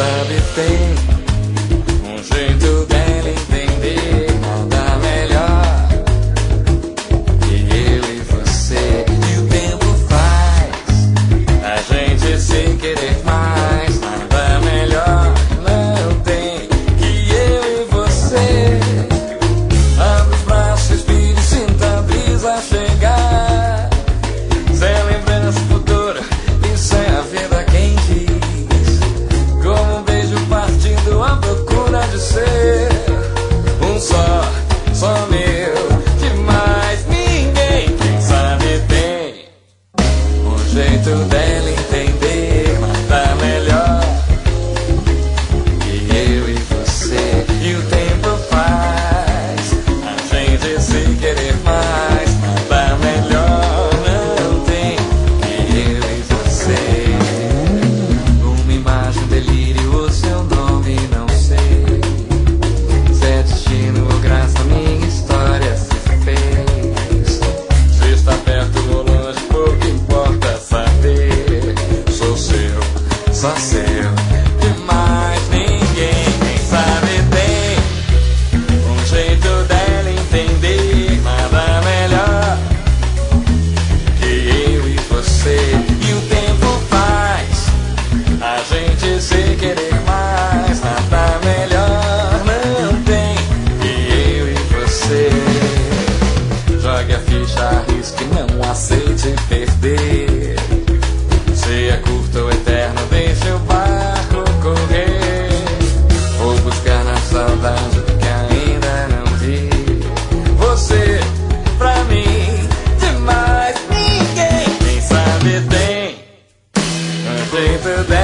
sabe tem um jeito dela entender nada melhor que eu e você. E o tempo faz a gente se querer mais. Nada melhor não tem que eu e você. Abre os braços, respire, sinta a brisa chegar. Sem lembrança futura, isso é a vida quem diz. Como um beijo partindo à procura de ser um só meu, de mais ninguém. Quem sabe tem um jeito dela entender nada melhor que eu e você. E o tempo faz a gente se querer mais. Nada melhor não tem que eu e você. Uma imagem, um delírio, o seu nome não sei. Se é destino ou graça, minha história se fez. Se está perto ou longe, pouco importa saber. Sou seu, só seu, de mais ninguém. Quem sabe tem um jeito dela entender nada melhor que eu e você. E o tempo faz a gente se querer mais. Nada melhor não tem que eu e você. Jogue a ficha, arrisque, não aceite perder. Se é curto ou eterno, deixe o barco correr. Vou buscar na saudade o que ainda não vi. Você, pra mim, de mais ninguém. Quem sabe tem um jeito dela